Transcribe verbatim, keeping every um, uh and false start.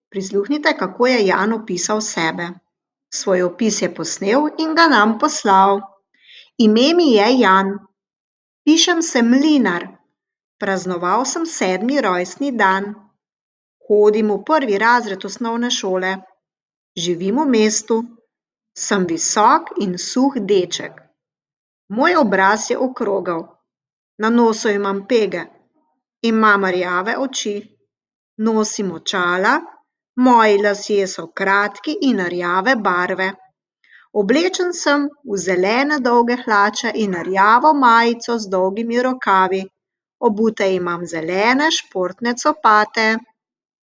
Prisluhnite, kako je Jan opisal sebe. Svoj opis je posnel in ga nam poslal. Ime mi je Jan. Pišem se Mlinar. Praznoval sem sedmi rojstni dan. Hodim v prvi razred osnovne šole. Živim v mestu. Sem visok in suh deček. Moj obraz je okrogel. Na nosu imam pege. Imam rjave oči. Nosim očala. Moji lasje so kratki in rjave barve. Oblečen sem v zelene dolge hlače in rjavo majico z dolgimi rokavi. Obute imam zelene športne copate.